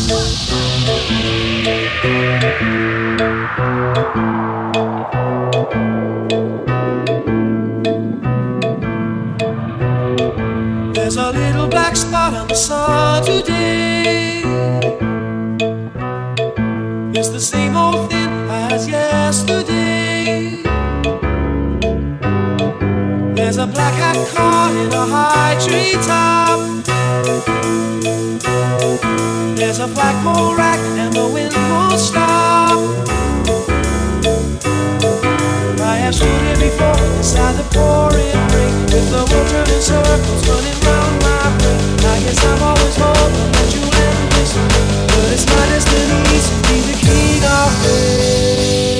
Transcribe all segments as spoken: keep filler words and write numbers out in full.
There's a little black spot on the sun today. It's the same old thing as yesterday. There's a black hat caught in a high tree top. There's a flagpole rack and the wind won't stop. I have stood here before inside the pouring rain, with the world turning circles, running round my brain. I guess I'm always hoping that you'll end this way, but it's my destiny to be the king of rain.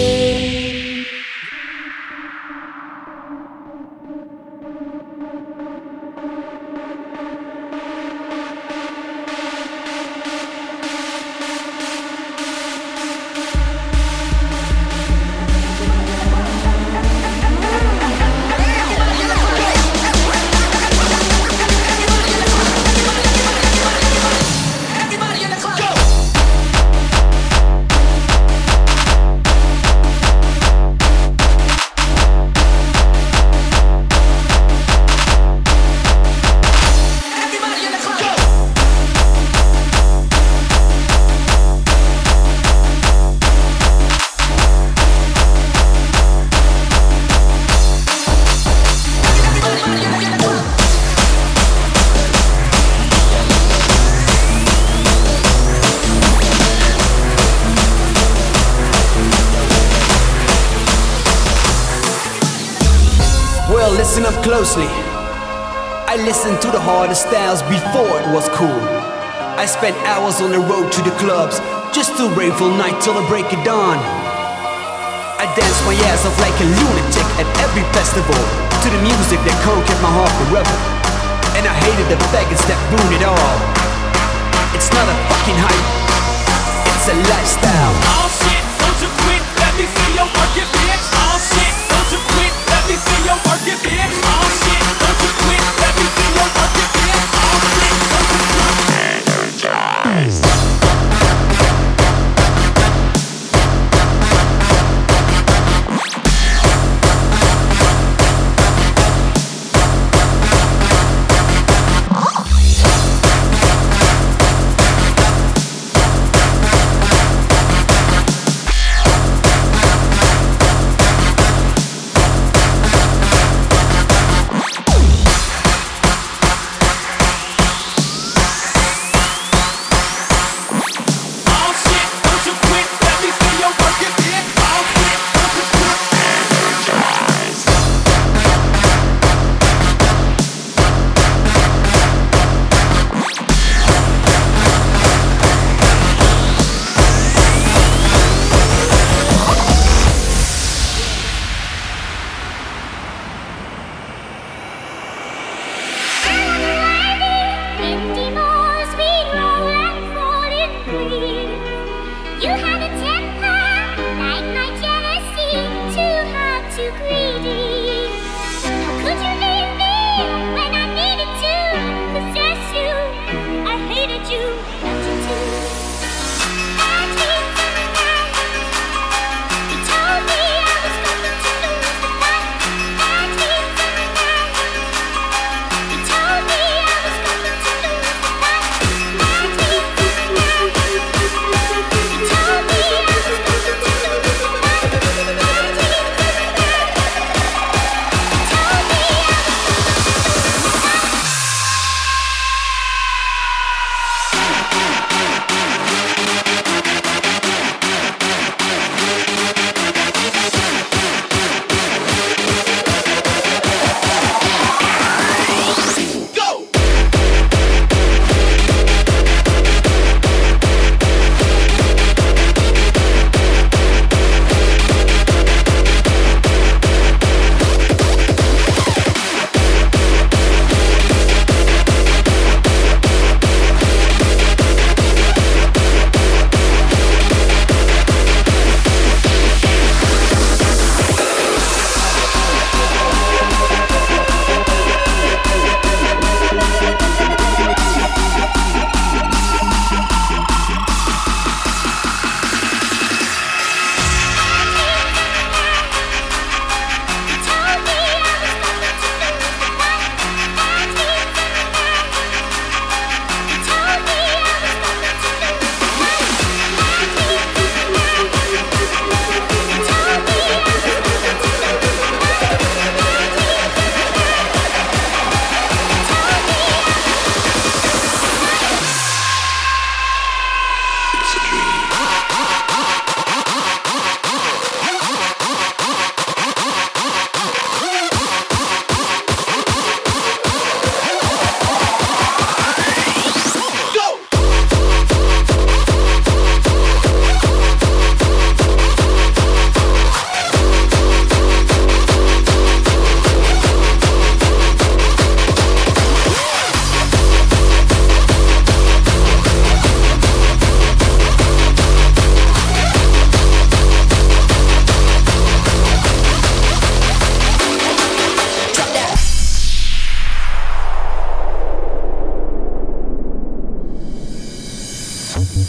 Listen up closely. I listened to the hardest styles before it was cool. I spent hours on the road to the clubs, just to rave all night till the break of dawn. I danced my ass off like a lunatic at every festival, to the music that conquered my heart forever. And I hated the faggots that ruined it all. It's not a fucking hype, it's a lifestyle. Oh shit, don't you quit, let me see your work, you bitch. Oh shit, don't you quit, let me see your work, you bitch. Oh shit, don't you quit, let me see your work, you bitch. Oh shit, don't you quit. Energize.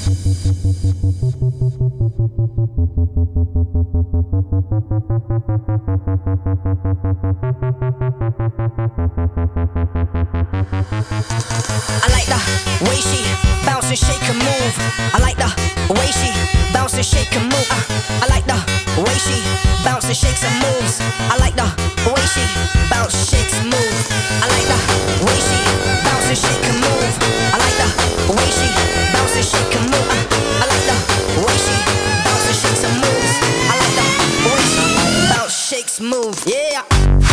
I like the way she bounce and shake and move. I like the way she bounce and shake and move. Uh, I like the way she bounce and shakes and moves. I like the way she bounce, shakes, move. I like the way she bounce and shake and move. I like the way she bounce and shake and move. Uh, I like the way she bounce and shakes and moves. I like the way she bounce, shakes, move. Yeah.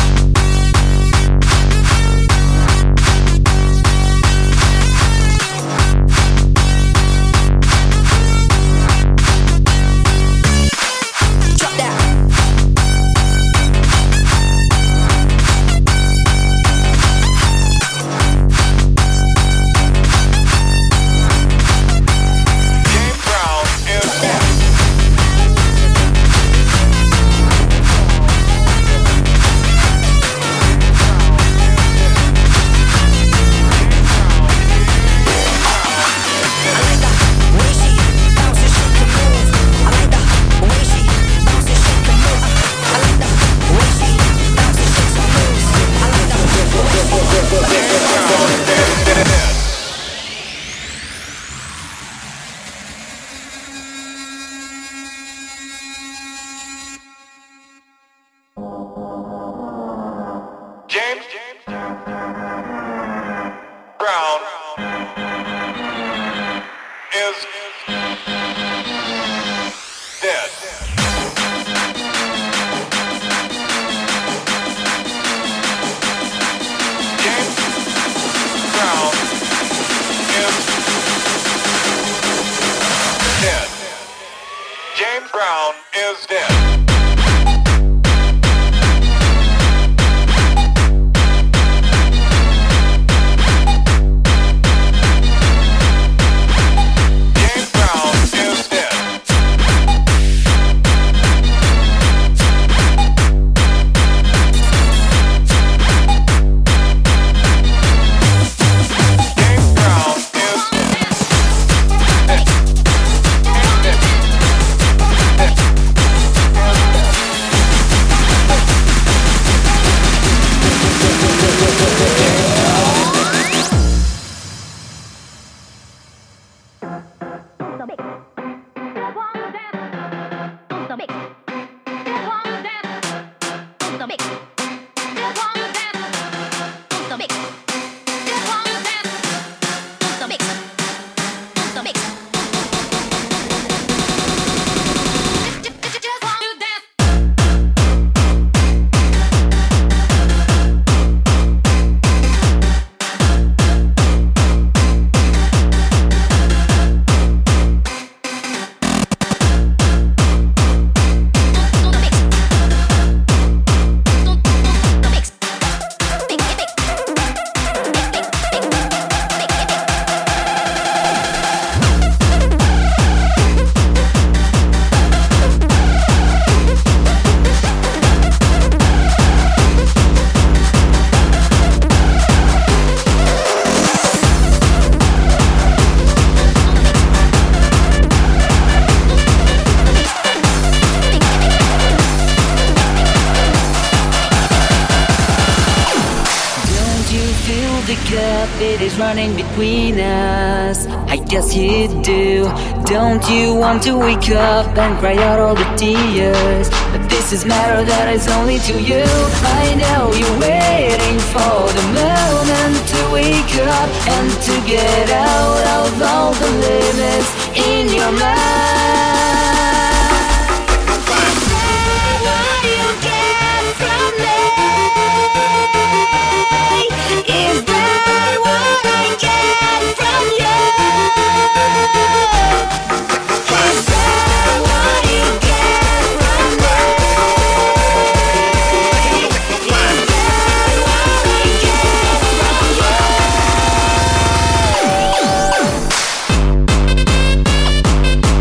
It is running between us. I guess you do. Don't you want to wake up and cry out all the tears? But this is matter that is only to you. I know you're waiting for the moment to wake up and to get out of all the limits in your mind. What you get from me? Is that what I get from you? Is that what you get from me? Is that what I get from you?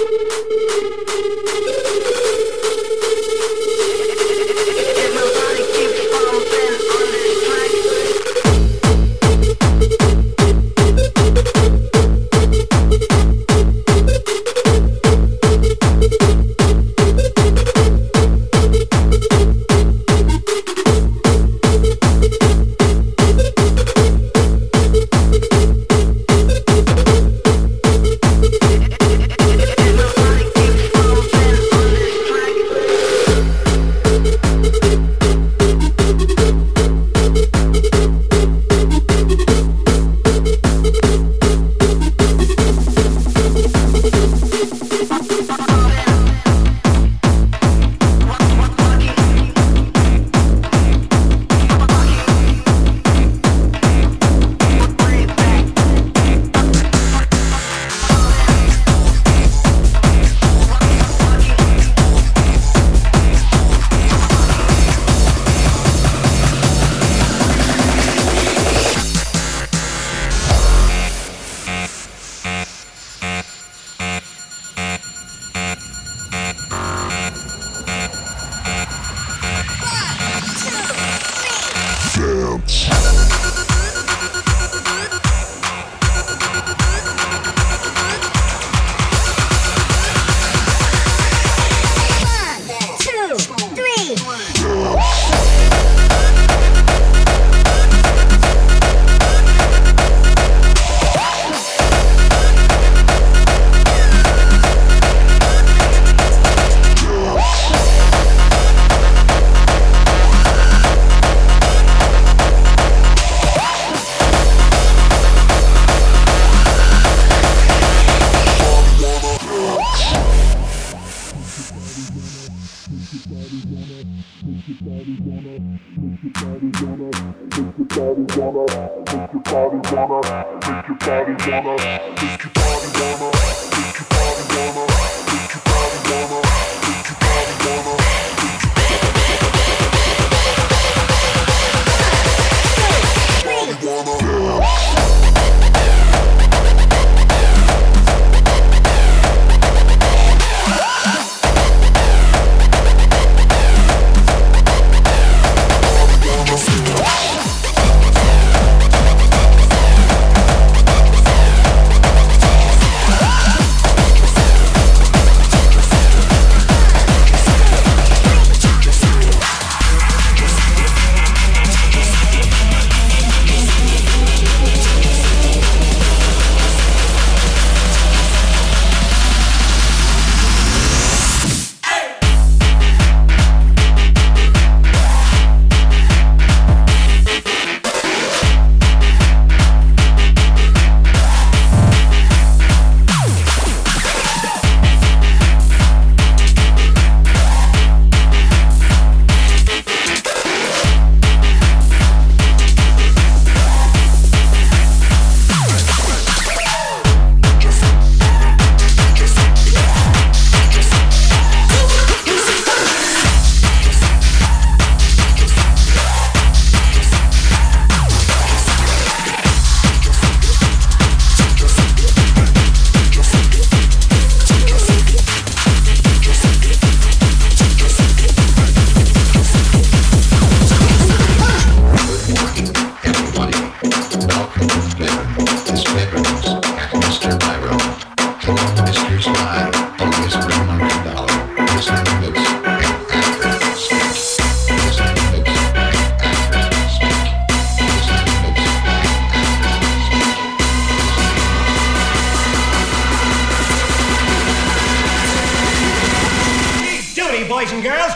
boys and girls.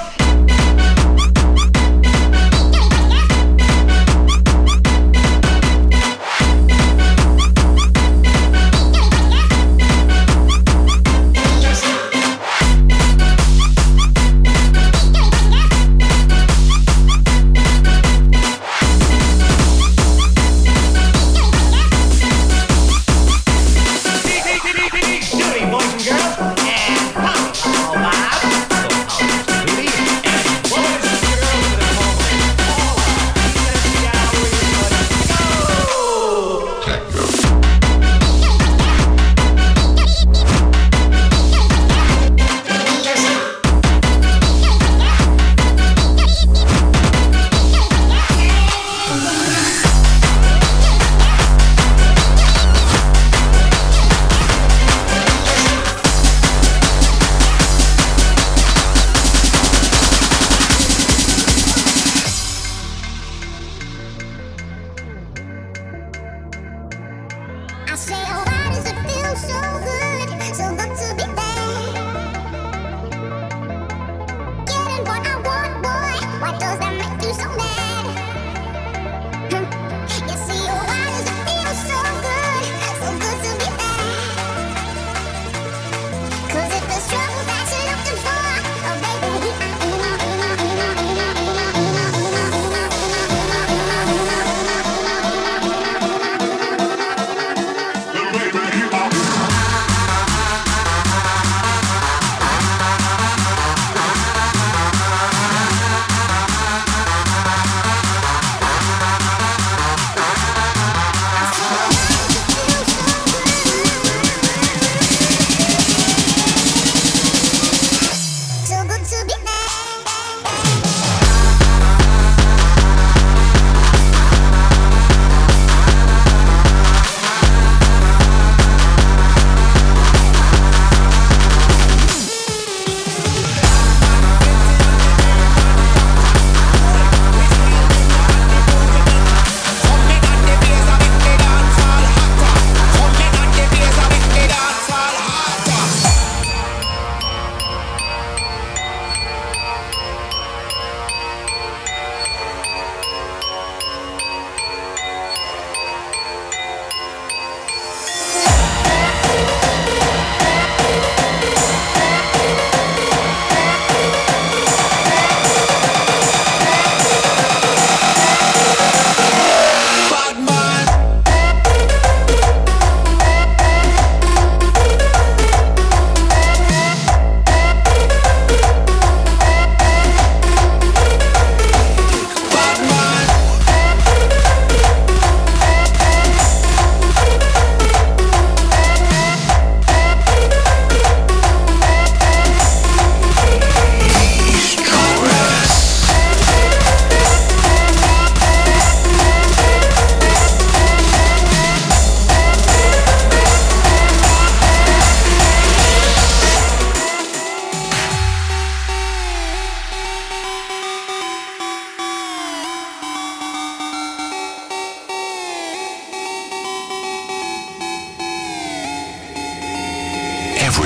Boys and girls, and pop, oh, Bob, so, oh,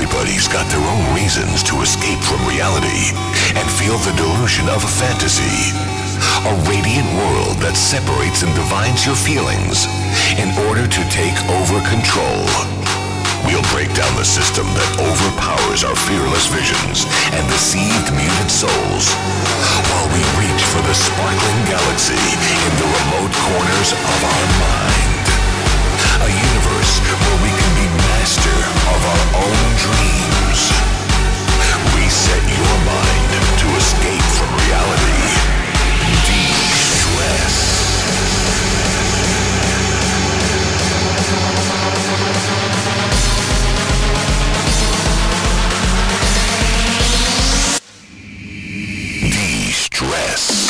Everybody's got their own reasons to escape from reality and feel the delusion of a fantasy. A radiant world that separates and divides your feelings in order to take over control. We'll break down the system that overpowers our fearless visions and deceived muted souls, while we reach for the sparkling galaxy in the remote corners of our mind. A universe where we can be master of our own dreams. Reset your mind to escape from reality. De-stress. De-stress.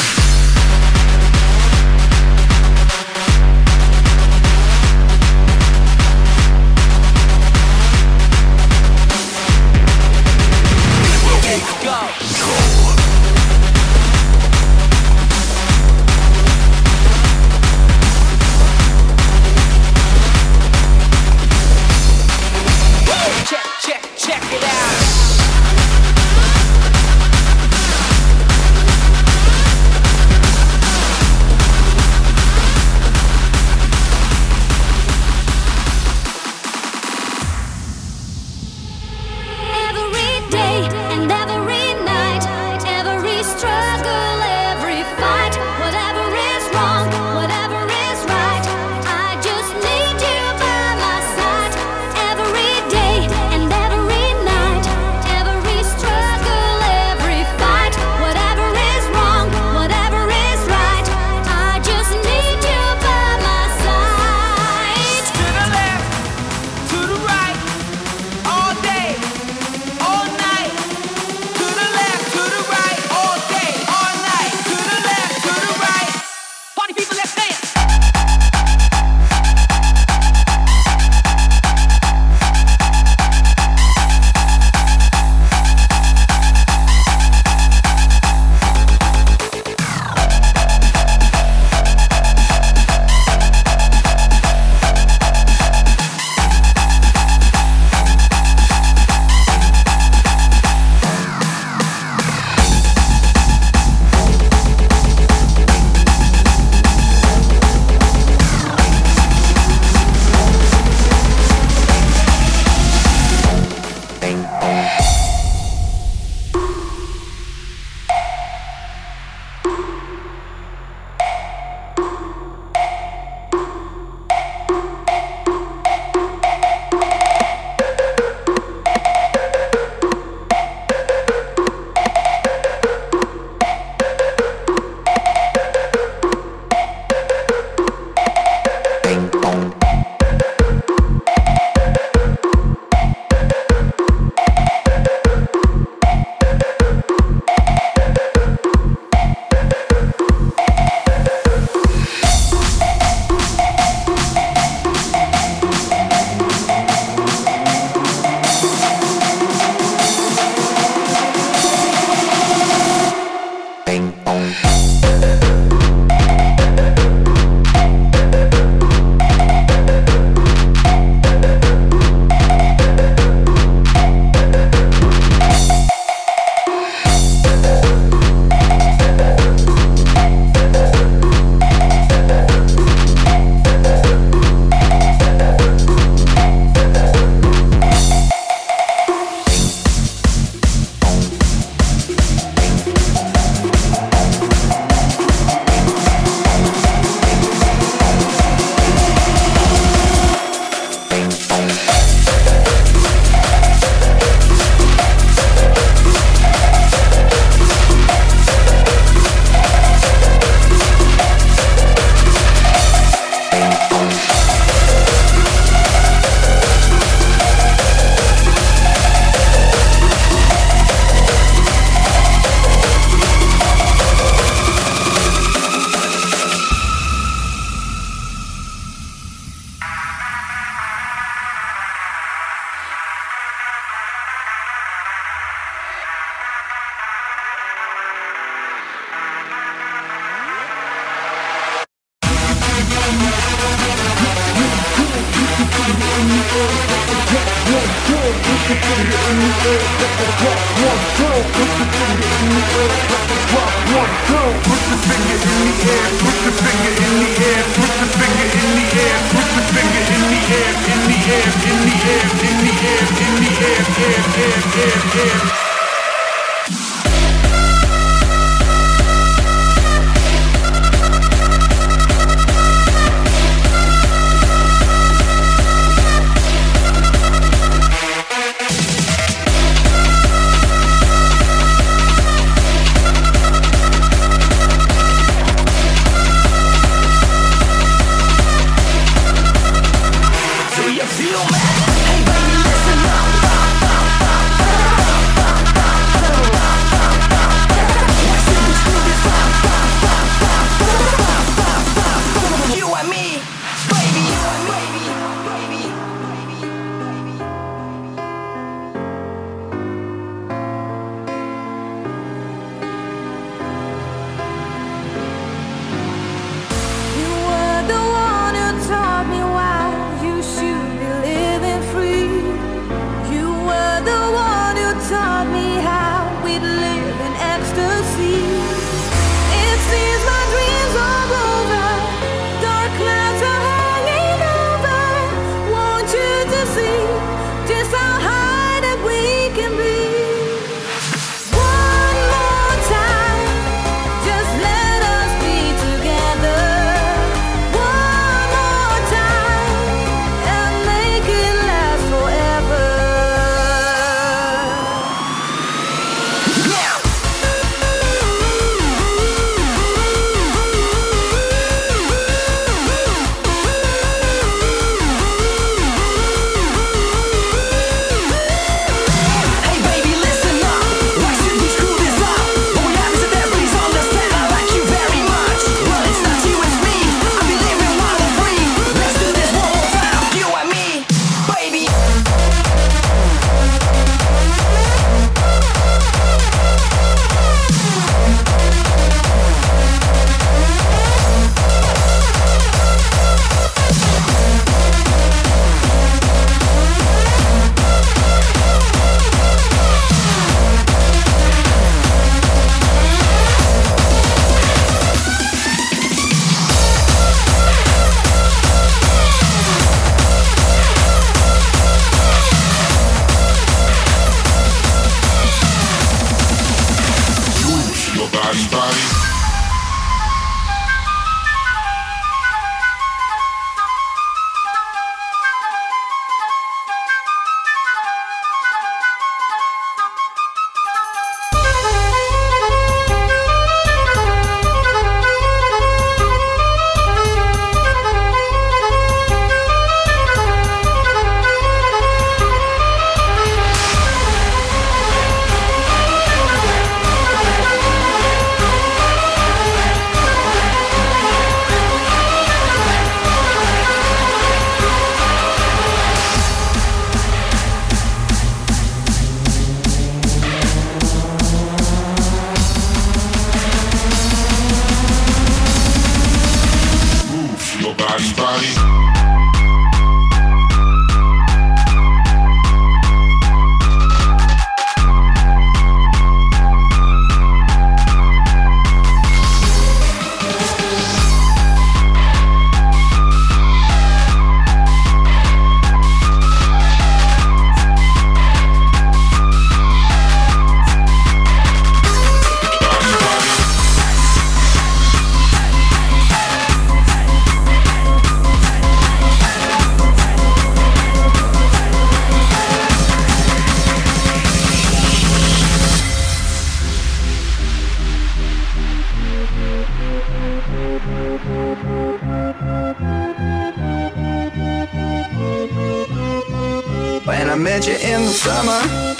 When I met you in the summer,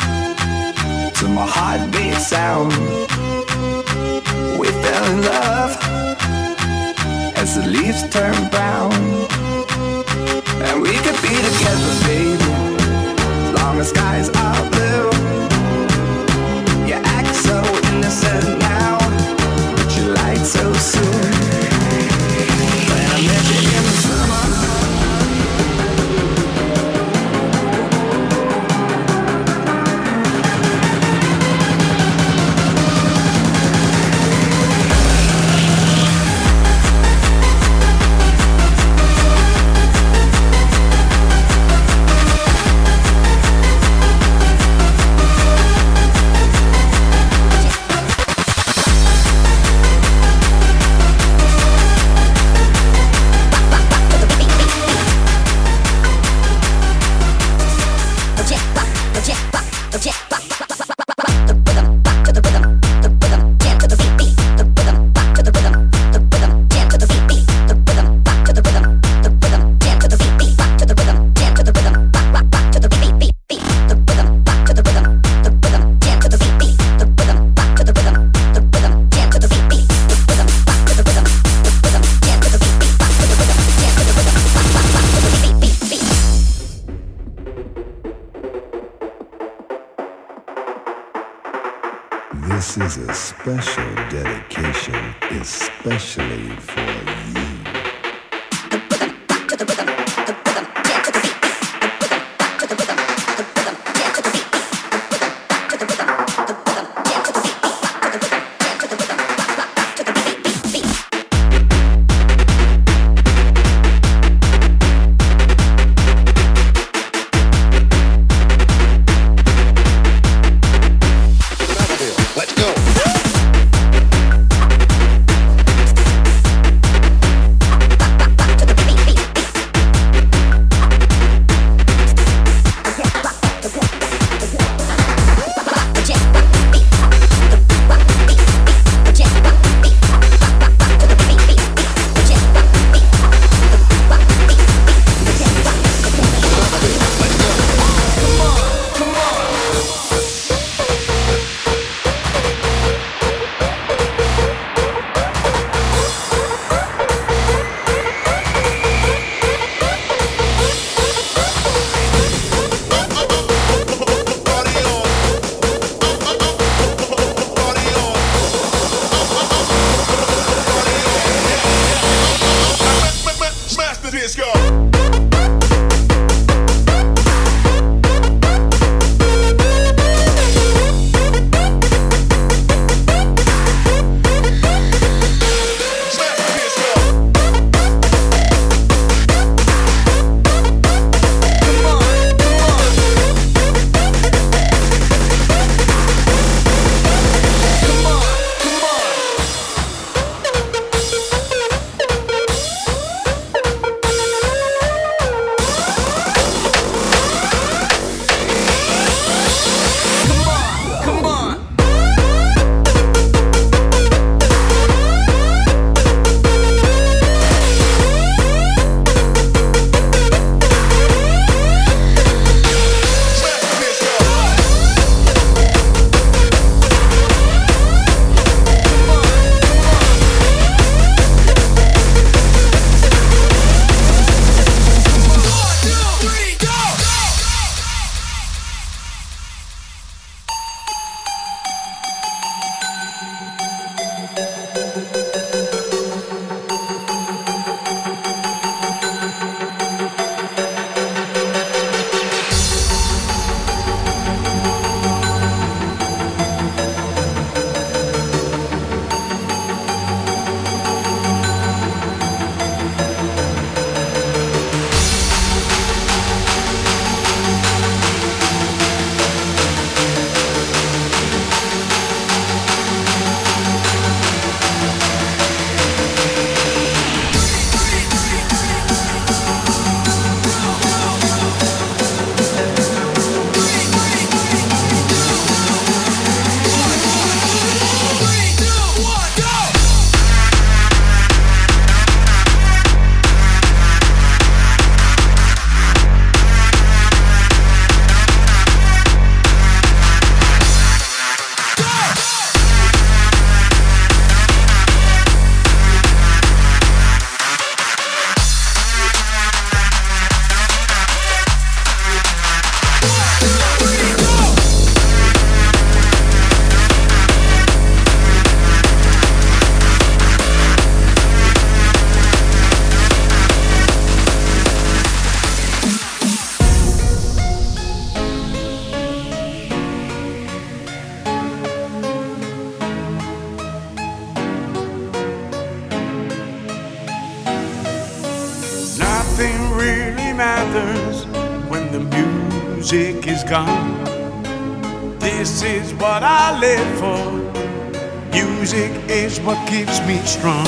to my heartbeat sound, we fell in love as the leaves turn brown. And we could be together, baby, as long as skies are blue. You act so innocent now, but you lied so soon. When I met you in the summer, This is a special dedication, especially for you. Music is gone. This is what I live for. Music is what keeps me strong.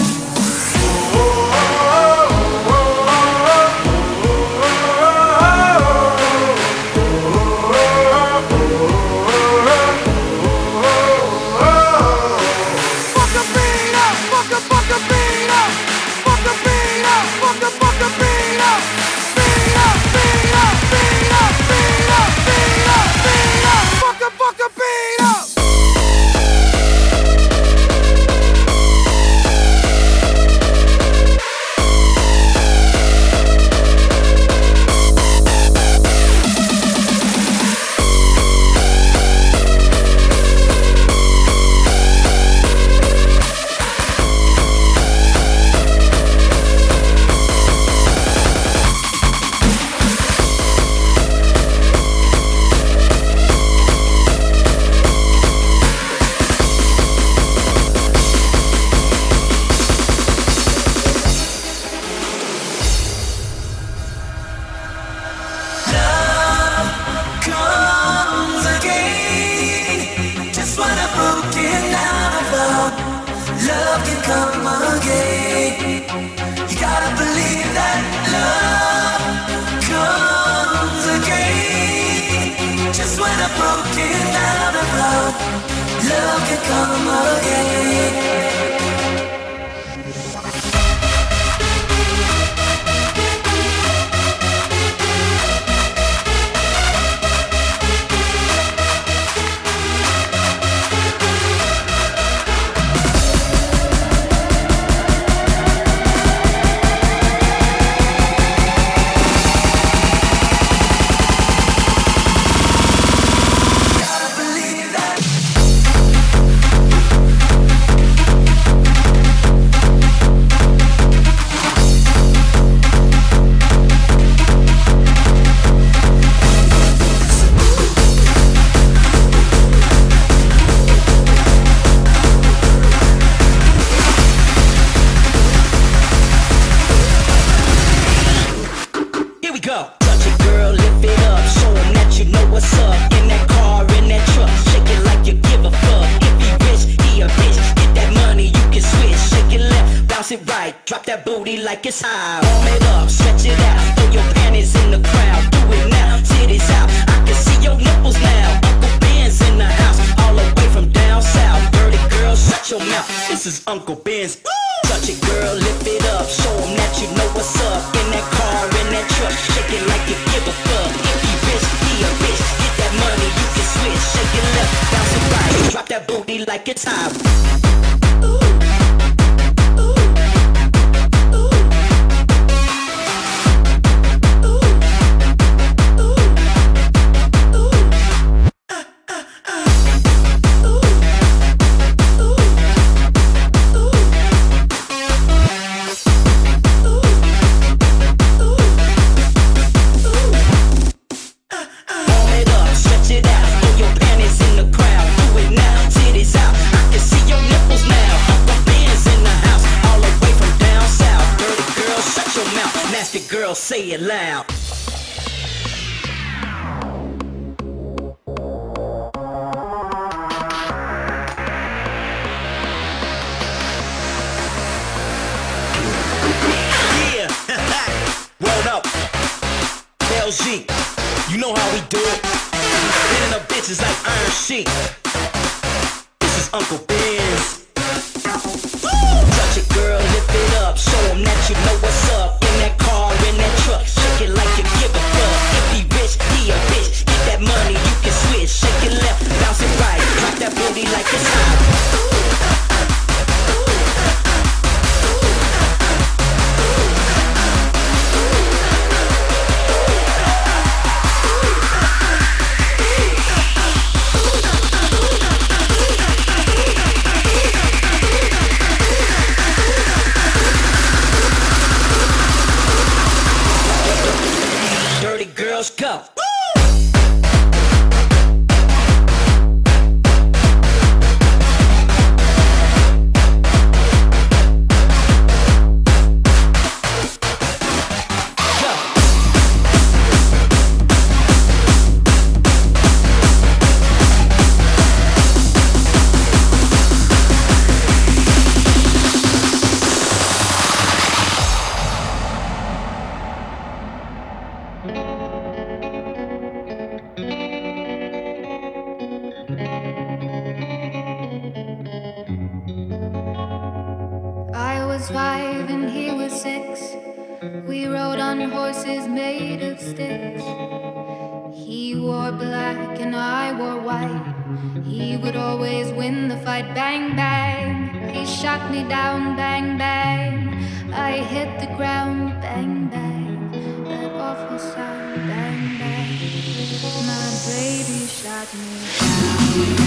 You gotta believe that love comes again. Just when I'm broken out of love, love can come again. Like it's high, warm it up, stretch it out, throw your panties in the crowd, do it now, titties out, I can see your nipples now, Uncle Ben's in the house, all the way from down south, dirty girl, shut your mouth, this is Uncle Ben's, touch it girl, lift it up, show him that you know what's up, in that car, in that truck, shake it like you give a fuck, if he rich, he a bitch, get that money, you can switch, shake it left, bounce it right, drop that booty like it's high. Say it loud. Yeah, roll up. L G, you know how we do it. Hitting up bitches like iron sheet. This is Uncle Ben's. Touch it, girl, lift it up. Show him that you know what's up. In that car, in that truck, shake it like you give a fuck. If he rich, he a bitch. Get that money, you can switch. Shake it left, bounce it right. Drop that booty like it's hot. Girls go. Five and he was six. We rode on horses made of sticks. He wore black and I wore white. He would always win the fight. Bang, bang. He shot me down. Bang, bang. I hit the ground. Bang, bang. That awful sound. Bang, bang. My baby shot me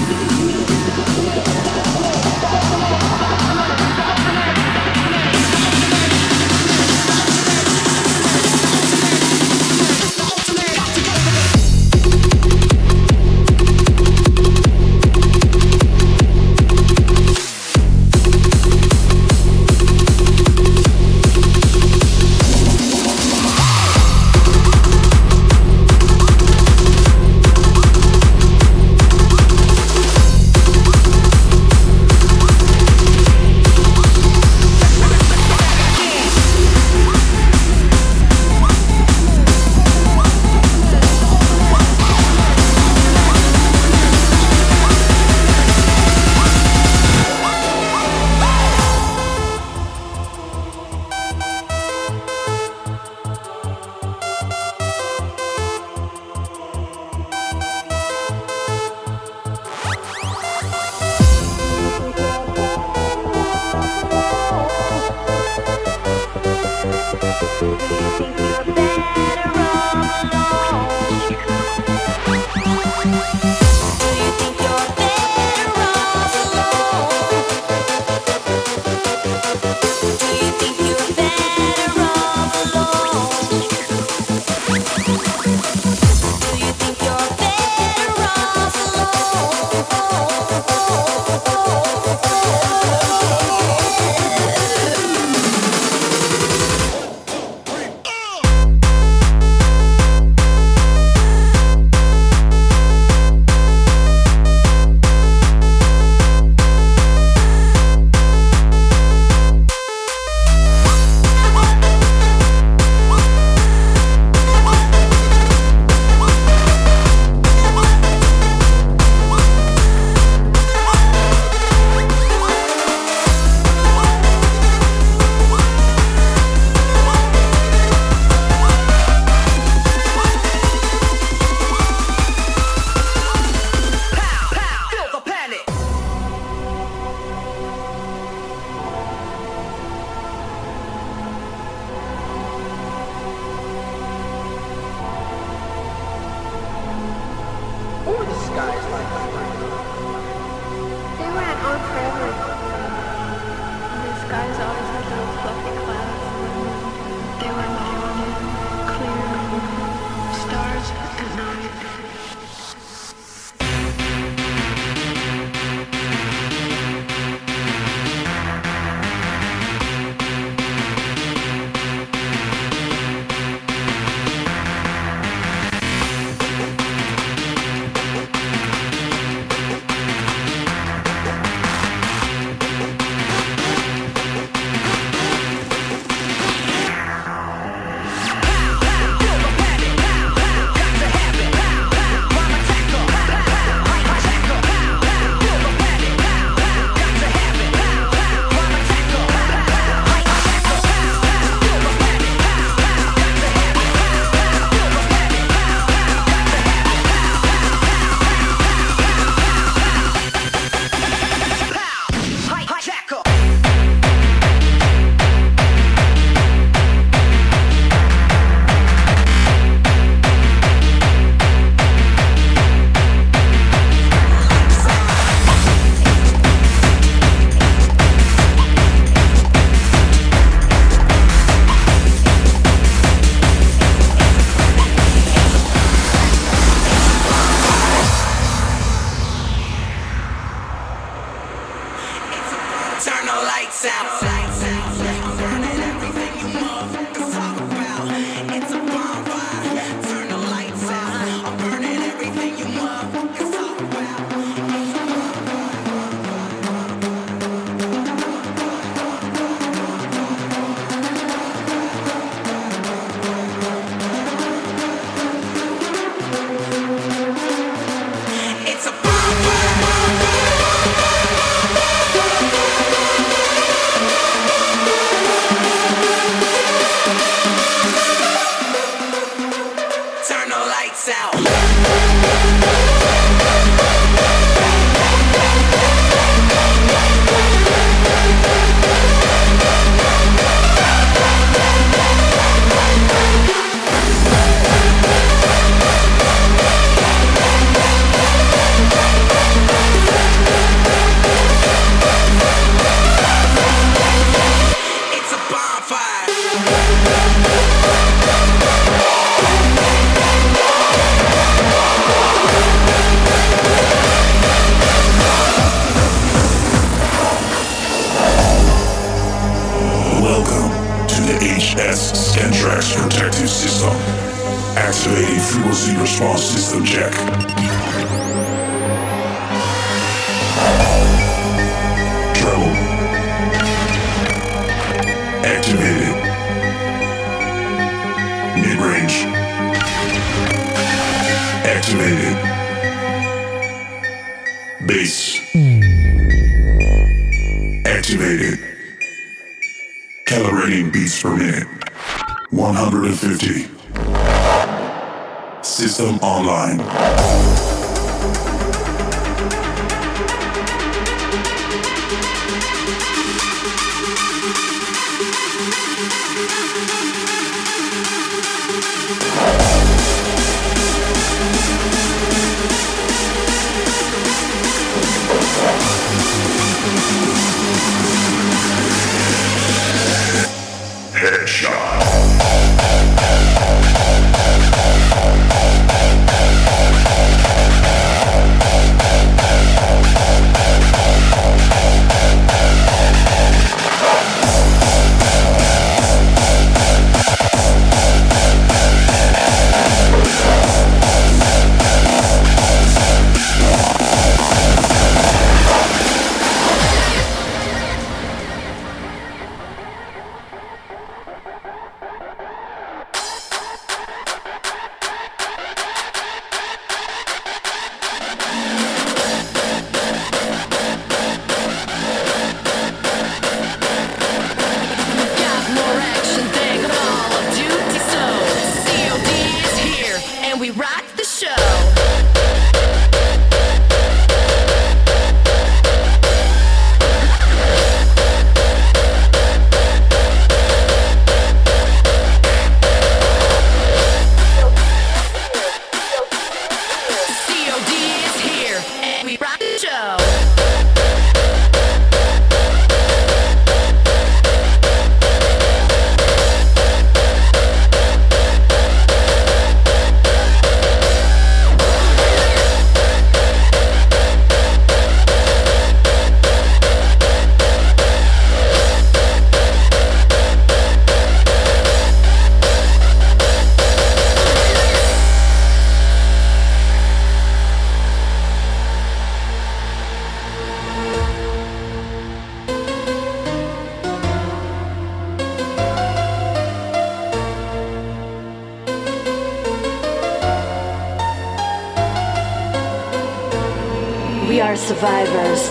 We are survivors.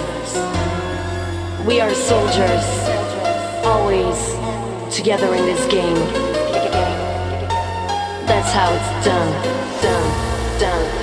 We are soldiers. Always together in this game. That's how it's done, done, done.